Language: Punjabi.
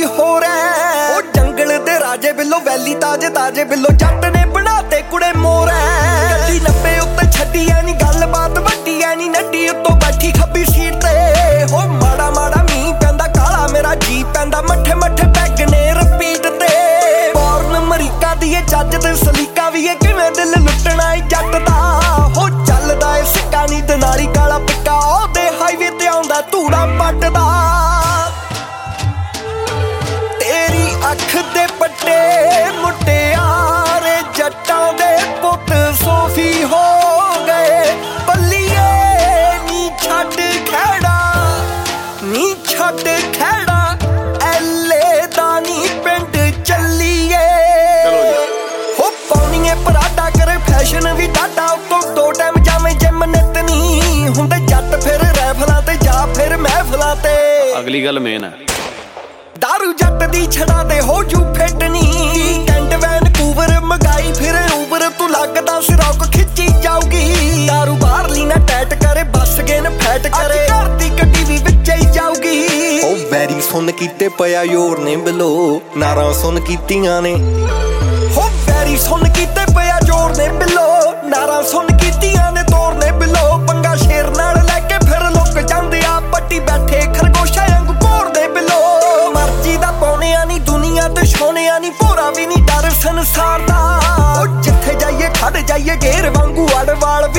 ਕੋਈ ਹੋਰ ਐ। ਉਹ ਜੰਗਲ ਦੇ ਰਾਜੇ ਬਿੱਲੋ ਵੈਲੀ ਤਾਜੇ ਤਾਜੇ ਬਿੱਲੋ ਜੱਟ ਨੇ ਬਣਾਤੇ ਕੁੜੇ ਮੋਰ ਐ। ਗੱਡੀ 90 ਉੱਤੇ ਛੱਡੀ ਐ ਨੀ ਗੱਲਬਾਤ ਵੱਡੀ ਐ ਨੀ ਨੱਡੀ ਉੱਤੋਂ ਬੈਠੀ ਖੱਬੀ ਸੀਟ ਤੇ। ਹੋ ਮਾੜਾ ਮਾੜਾ ਮੀਂਹ ਪੈਂਦਾ ਕਾਲਾ ਮੇਰਾ ਜੀ ਪੈਂਦਾ ਮੱਠੇ ਮੱਠੇ ਪੈਗ ਨੇ ਰਿਪੀਟ ਤੇ। ਬੌਰਨ ਅਮਰੀਕਾ ਦੀ ਏ ਜੱਜ ਤੇ ਸਲੀਕਾ ਵੀ ਏ ਕਿਵੇਂ ਦਿਲ ਲੁੱਟਣਾ ਏ ਜੱਟ ਦਾ। ਹੋ ਚੱਲਦਾ ਏ ਸਿੱਕਾ ਨੀ ਦਨਾਲੀ ਕਾਲਾ ਪਿੱਕਾ ਉਹਦੇ ਹਾਈਵੇ ਤੇ ਆਉਂਦਾ ਧੂੜਾ ਪੱਟਦਾ। ਤੇਰੀ ਅੱਖ ਦੇ ਪੱਟੇ ਮੁਟਿਆਰੇ ਜੱਟਾਂ ਦੇ ਪੁੱਤ ਸੋਫੀ ਹੋ ਗਏ। ਬੱਲੀਏ ਨੀ ਛੱਡ ਖਹਿੜਾ ਨੀ ਛੱਡ ਖਹਿੜਾ ਐਲੇ ਦਾ ਨੀ ਪਿੰਡ ਚੱਲੀਏ। ਹੋ ਪਾਉਣੀਏ ਪਰਾਡਾ ਕਰੇ ਫੈਸ਼ਨ ਵੀ ਡਾਡਾ ਉੱਤੋਂ 2 ਟਾਈਮ ਜਾਵੇਂ ਜਿਮ ਨਿੱਤ ਨੀ ਹੁੰਦੇ ਜੱਟ ਫਿਰ ਰੈਫਲਾਂ ਤੇ ਜਾਂ ਫਿਰ ਮਹਿਫਲਾਂ ਤੇ। ਅਗਲੀ ਗੱਲ ਮੇਨ ਹੈ ਦਾਰੂ ਜੱਟ ਦੀ ਛੜਾ ਤੇ ਹੋ ਜੂ ਫਿੱਟ ਨੀ। ਕੈਂਟ ਵੈਨਕੂਵਰ ਮਗਾਈ ਫਿਰ ਉਬਰ ਤੂੰ ਲੱਗਦਾ ਸਿਰੌਕ ਖਿੱਚੀ ਜਾਊਗੀ। ਦਾਰੂ ਬਾਹਰਲੀ ਨਾ ਟੈਟ ਕਰੇ ਬੱਸ ਗੇਨ ਫੈਟ ਕਰੇ ਘਰ ਦੀ ਗੱਡੀ ਵੀ ਵਿੱਚੇ ਹੀ ਜਾਊਗੀ। ਉਹ ਵੈਰੀ ਸੁਣ ਕੀਤੇ ਪਿਆ ਯੋਰ ਨੇ ਬਿੱਲੋ ਨਾਰਾਂ ਸੁਣ ਕੀਤੀਆਂ ਨੇ। ਹੋ ਵੈਰੀ ਸੁਣ ਕੀਤੇ ਪਿਆ ਜੋਰ ਨੇ ਬਿੱਲੋ ਨਾਰਾਂ ਸੁਣ ਕੀਤੀਆਂ ਨੇ ਤੋਰ ਨੇ ਬਿੱਲੋ। ਪੰਗਾ ਸ਼ੇਰ ਨਾਲ ਲੈ ਕੇ ਫਿਰ ਲੁੱਕ ਜਾਂਦੇ ਆ ਪੱਟੀ ਬੈਠੇ ਖਰਗੋਸ਼ਾਂ ਵਾਂਗੂ ਘੋਰਦੇ ਬਿੱਲੋ। ਮਰਜ਼ੀ ਦਾ ਪਾਉਣਿਆ ਨੀ ਦੁਨੀਆ ਤੇ ਛੋਣਿਆ ਨੀ ਭੋਰਾ ਵੀ ਨੀ ਡਰ ਸੰਸਾਰ ਦਾ। ਉਹ ਜਿੱਥੇ ਜਾਈਏ ਖੜ ਜਾਈਏ ਗੇਰ ਵਾਂਗੂ ਅੜਵਾਲ